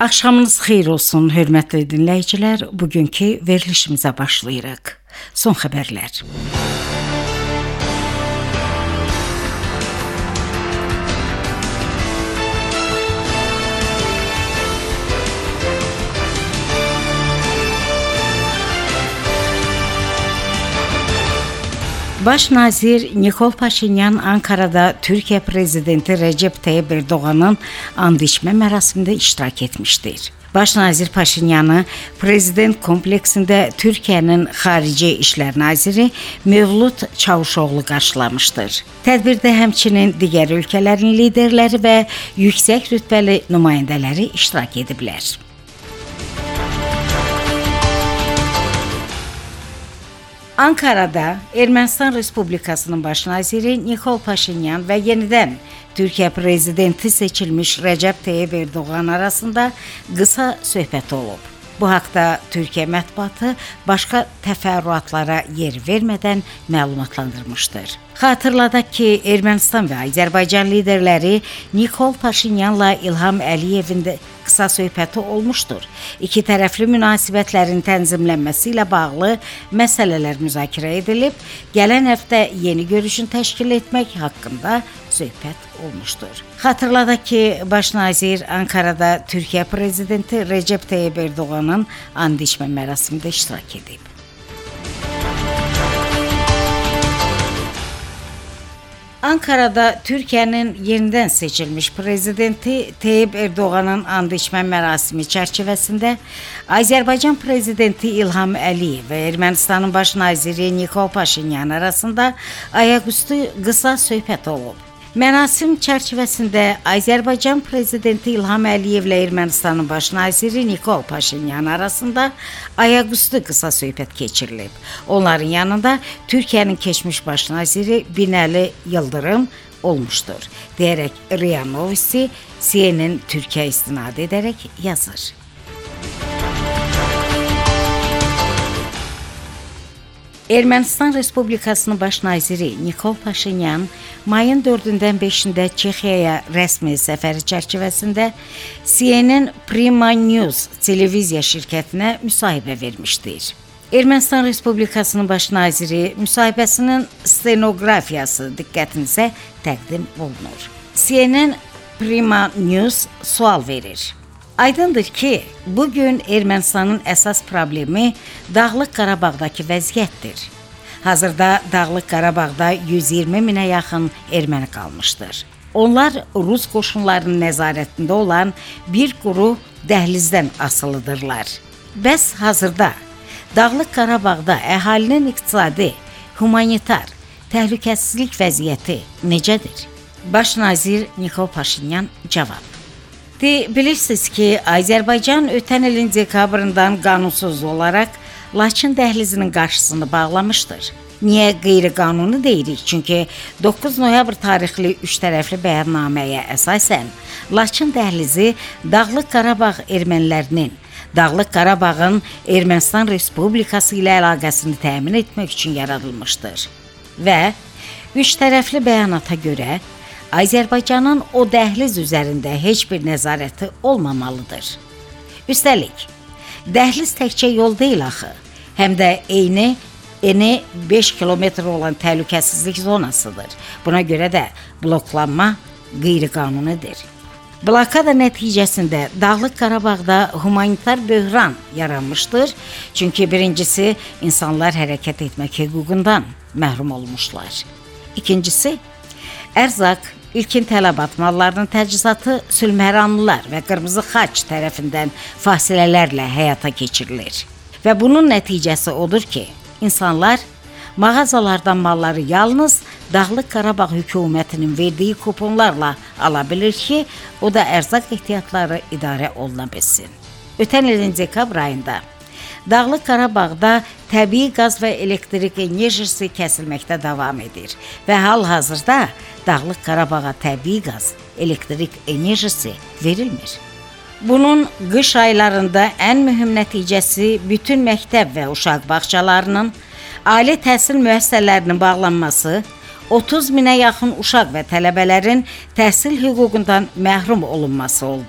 Axşamınız xeyir olsun, hörmətli dinləyicilər. Bugünkü verilişimizə başlayırıq. Son xəbərlər. Baş nazir Nikol Paşinyan Ankara'da Türkiye prezidenti Recep Tayyip Erdoğan'ın and içmə mərasimində iştirak etmişdir. Baş nazir Paşinyanı prezident kompleksində Türkiyənin Xarici İşlər naziri Mevlut Çavuşoğlu qarşılamışdır. Tədbirdə həmçinin digər ölkələrin liderləri və yüksək rütbəli nümayəndələri iştirak ediblər. Ankara'da Ermənistan Respublikasının baş naziri Nikol Paşinyan və yenidən Türkiyə prezidenti seçilmiş Recep Tayyip Erdoğan arasında qısa söhbət olub. Bu haqda Türkiyə mətbuatı başqa təfərrüatlara yer vermədən məlumatlandırmışdır. Xatırladaq ki, Ermənistan və Azərbaycan liderləri Nikol Paşinyanla İlham Əliyevin də qısa söhbəti olmuşdur. İki tərəfli münasibətlərin tənzimlənməsi ilə bağlı məsələlər müzakirə edilib, gələn həftə yeni görüşün təşkil etmək haqqında söhbət olmuşdur. Xatırladaq ki, baş nazir Ankara'da Türkiyə prezidenti Recep Tayyip Erdoğan'ın and içmə mərasimində iştirak edib. Ankara'da Türkiye'nin yenidən seçilmiş prezidenti Tayyip Erdoğan'ın and içmə mərasimi çərçivəsində Azərbaycan prezidenti İlham Əliyev və Ermənistanın baş naziri Nikol Paşinyan arasında ayaqüstü qısa söhbət olub. Mərasim çərçivəsində Azərbaycan prezidenti İlham Əliyevlə Ermənistanın baş naziri Nikol Paşinyan arasında ayaqüstü qısa söhbət keçirilib. Onların yanında Türkiyənin keçmiş baş naziri Binəli Yıldırım olmuşdur, deyərək RIA Novosti CNN Türkiyə istinad edərək yazır. Ermənistan Respublikasının baş naziri Nikol Paşinyan mayın 4-dən 5-də Çexiyaya rəsmi səfəri çərçivəsində CNN Prima News televiziya şirkətinə müsahibə vermişdir. Ermənistan Respublikasının baş naziri müsahibəsinin stenoqrafiyası diqqətinizə təqdim olunur. CNN Prima News sual verir. Aydındır ki, bugün Ermənistanın əsas problemi Dağlıq Qarabağdakı vəziyyətdir. Hazırda Dağlıq Qarabağda 120 minə yaxın erməni qalmışdır. Onlar Rus qoşunlarının nəzarətində olan bir quru dəhlizdən asılıdırlar. Bəs hazırda Dağlıq Qarabağda əhalinin iqtisadi, humanitar, təhlükəsizlik vəziyyəti necədir? Baş nazir Nikol Paşinyan cavab. Bilirsiniz ki, Azərbaycan ötən ilin dekabrından qanunsuz olaraq Laçın dəhlizinin qarşısını bağlamışdır. Niyə qeyri-qanuni deyirik? Çünki 9 noyabr tarixli üç tərəfli bəyannaməyə əsasən Laçın dəhlizi Dağlıq Qarabağ ermənilərinin Dağlıq Qarabağın Ermənistan Respublikası ilə əlaqəsini təmin etmək üçün yaradılmışdır. Və üç tərəfli bəyanata görə Azərbaycanın o dəhliz üzərində heç bir nəzarəti olmamalıdır. Üstəlik, dəhliz təkcə yol deyil axı, həm də eni 5 kilometr olan təhlükəsizlik zonasıdır. Buna görə də bloklanma qeyri-qanunidir. Blokada nəticəsində Dağlıq Qarabağda humanitar böhran yaranmışdır. Çünki birincisi, insanlar hərəkət etmək hüququndan məhrum olmuşlar. İkincisi, ərzaq, İlkin tələbat mallarının təchizatı sülhməramlılar və Qırmızı Xaç tərəfindən fasilələrlə həyata keçirilir. Və bunun nəticəsi odur ki, insanlar mağazalardan malları yalnız Dağlıq Qarabağ hökumətinin verdiyi kuponlarla ala bilir ki, o da ərzaq ehtiyatları idarə oluna bilsin. Ötən ilin dekabr ayında Dağlıq Qarabağda təbii qaz və elektrik enerjisi kəsilməkdə davam edir və hal-hazırda Dağlıq Qarabağa təbii qaz, elektrik enerjisi verilmir. Bunun qış aylarında ən mühüm nəticəsi bütün məktəb və uşaq bağçalarının, ali təhsil müəssisələrinin bağlanması, 30 minə yaxın uşaq və tələbələrin təhsil hüququndan məhrum olunması oldu.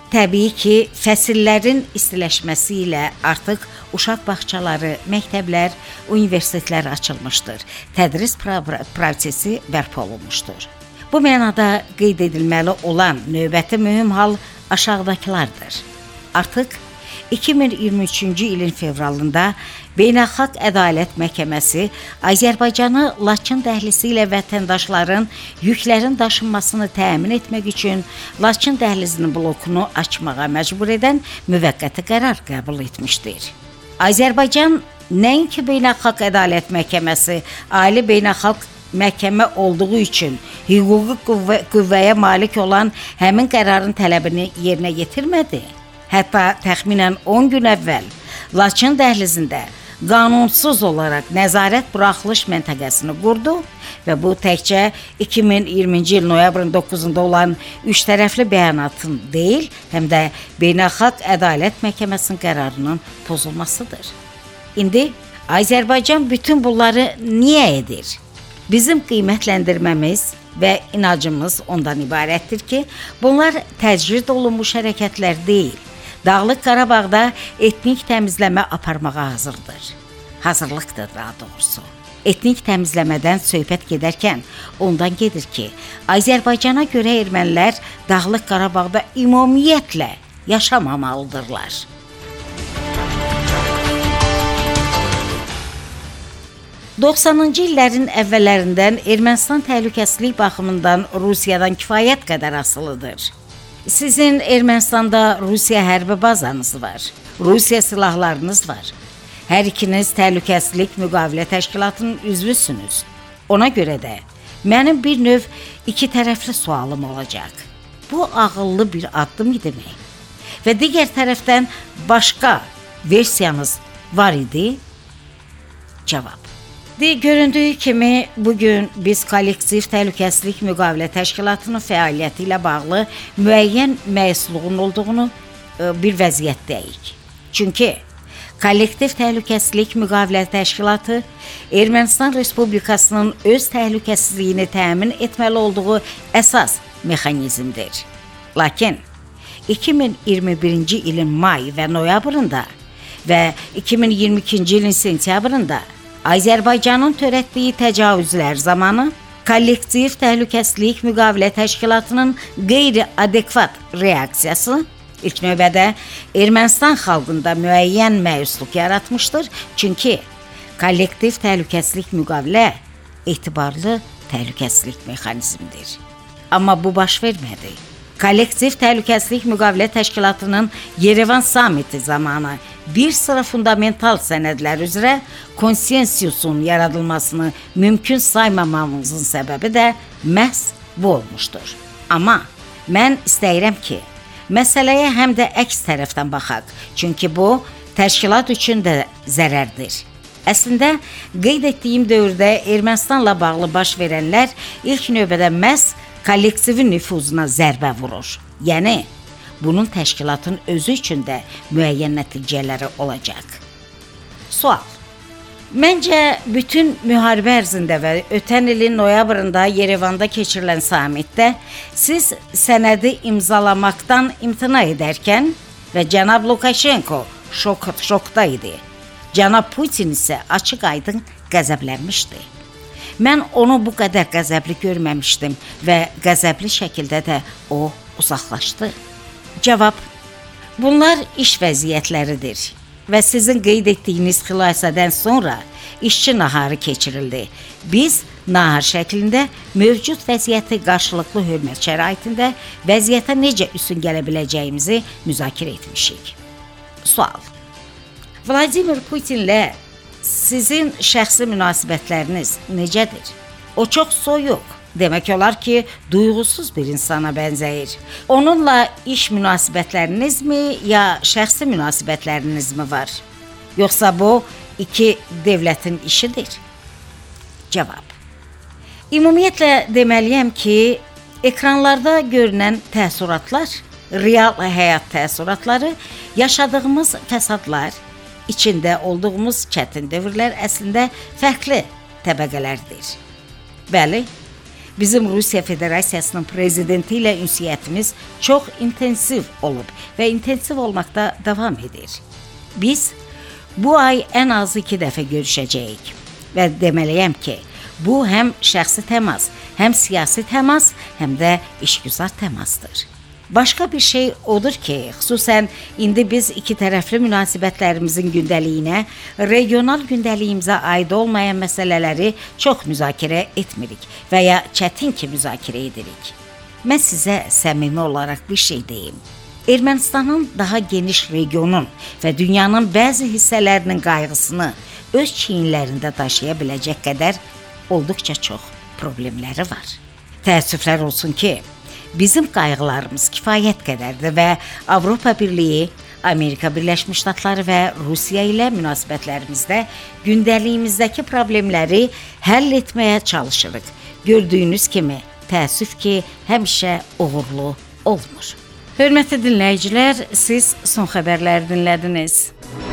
Təbii ki, fəsillərin istiləşməsi ilə artıq uşaq bağçaları, məktəblər, universitetlər açılmışdır. Tədris prosesi bərpa olunmuşdur. Bu mənada qeyd edilməli olan növbəti mühüm hal aşağıdakılardır. Artıq 2023-cü ilin fevralında Beynəlxalq Ədalət Məhkəməsi Azərbaycanı Laçın dəhlizi ilə vətəndaşların yüklərin daşınmasını təmin etmək üçün Laçın dəhlizinin blokunu açmağa məcbur edən müvəqqəti qərar qəbul etmişdir. Azərbaycan nəinki Beynəlxalq Ədalət Məhkəməsi ali beynəlxalq məhkəmə olduğu üçün hüquqi qüvvəyə malik olan həmin qərarın tələbini yerinə yetirmədi. Hətta təxminən 10 gün əvvəl Laçın dəhlizində qanunsuz olaraq nəzarət buraxılış məntəqəsini qurdu və bu təkcə 2020-ci il noyabrın 9-da olan üç tərəfli bəyanatın deyil, həm də Beynəlxalq Ədalət Məhkəməsinin qərarının pozulmasıdır. İndi Azərbaycan bütün bunları niyə edir? Bizim qiymətləndirməmiz və inancımız ondan ibarətdir ki, bunlar təcrid olunmuş hərəkətlər deyil. Dağlıq Qarabağda etnik təmizləmə aparmağa hazırlıqdır daha doğrusu. Etnik təmizləmədən söhbət gedərkən ondan gedir ki, Azərbaycana görə ermənilər Dağlıq Qarabağda ümumiyyətlə yaşamamalıdırlar. –90-cı illərin əvvəllərindən Ermənistan təhlükəsizlik baxımından Rusiyadan kifayət qədər asılıdır. Sizin Ermənistanda Rusiya hərbi bazanız var, Rusiya silahlarınız var. Hər ikiniz təhlükəsizlik müqavilə təşkilatının üzvüsünüz. Ona görə də mənim bir növ iki tərəfli sualım olacaq. Bu ağıllı bir addım idimi? Və digər tərəfdən başqa versiyanız var idi? Cavab. Göründüyü kimi bugün biz kollektiv təhlükəsizlik müqavilə təşkilatının fəaliyyəti ilə bağlı müəyyən məyusluğun olduğunu bir vəziyyətdəyik. Çünki kollektiv təhlükəsizlik müqavilə təşkilatı Ermənistan Respublikasının öz təhlükəsizliyini təmin etməli olduğu əsas mexanizmdir. Lakin 2021-ci ilin may və noyabrında və 2022-ci ilin sentyabrında Azərbaycanın törətdiyi təcavüzlər zamanı kollektiv təhlükəsizlik müqavilə təşkilatının qeyri-adekvat reaksiyası ilk növbədə Ermənistan xalqında müəyyən məyusluq yaratmışdır. Çünki kollektiv təhlükəsizlik müqavilə etibarlı təhlükəsizlik mexanizmidir. Amma bu baş vermədi. Kollektiv Təhlükəsizlik Müqavilə Təşkilatının Yerevan samiti zamanı bir sıra fundamental sənədlər üzrə konsensusun yaradılmasını mümkün saymamamızın səbəbi də məhz bu olmuşdur. Amma mən istəyirəm ki, məsələyə həm də əks tərəfdən baxaq, çünki bu təşkilat üçün də zərərdir. Əslində, qeyd etdiyim dövrdə Ermənistanla bağlı baş verənlər ilk növbədə məhz kollektivin nüfuzuna zərbə vurur. Yəni, bunun təşkilatın özü üçün də müəyyən nəticələri olacaq. Sual. Məncə, bütün müharibə ərzində və ötən ilin noyabrında Yerevanda keçirilən samitdə siz sənədi imzalamaqdan imtina edərkən və cənab Lukashenko şokda idi. Cənab Putin isə açıq-aydın qəzəblənmişdi. Mən onu bu qədər qəzəbli görməmişdim və qəzəbli şəkildə də o uzaqlaşdı. Cavab. Bunlar iş vəziyyətləridir və sizin qeyd etdiyiniz xilasədən sonra işçi naharı keçirildi. Biz nahar şəklində mövcud vəziyyəti qarşılıqlı hörmət şəraitində vəziyyətə necə üstün gələ biləcəyimizi müzakirə etmişik. Sual. Vladimir Putinlə sizin şəxsi münasibətləriniz necədir? O çox soyuq, demək olar ki, duyğusuz bir insana bənzəyir. Onunla iş münasibətlərinizmi ya şəxsi münasibətlərinizmi var? Yoxsa bu iki dövlətin işidir? Cavab. Ümumiyyətlə deməliyəm ki, ekranlarda görünən təəssüratlar, real həyat təəssüratları, yaşadığımız fəsadlar, İçində olduğumuz çətin dövrlər əslində fərqli təbəqələrdir. Bəli, Bizim Rusiya Federasiyasının prezidenti ilə ünsiyyətimiz çox intensiv olub və intensiv olmaqda davam edir. Biz bu ay ən azı 2 dəfə görüşəcəyik və deməliyəm ki, bu həm şəxsi təmas, həm siyasi təmas, həm də işgüzar təmasdır. Başqa bir şey odur ki, xüsusən indi biz iki tərəfli münasibətlərimizin gündəliyinə, regional gündəliyimizə aid olmayan məsələləri çox müzakirə etmirik və ya çətin ki, müzakirə edirik. Mən sizə səmimi olaraq bir şey deyim. Ermənistanın daha geniş regionun və dünyanın bəzi hissələrinin qayğısını öz çiyinlərində daşıya biləcək qədər olduqca çox problemləri var. Təəssüflər olsun ki, bizim qayğılarımız kifayət qədərdir və Avropa Birliyi, Amerika Birləşmiş Ştatları və Rusiya ilə münasibətlərimizdə gündəliyimizdəki problemləri həll etməyə çalışırıq. Gördüyünüz kimi, təəssüf ki, həmişə uğurlu olmur. Hörmətli dinləyicilər, siz son xəbərləri dinlədiniz.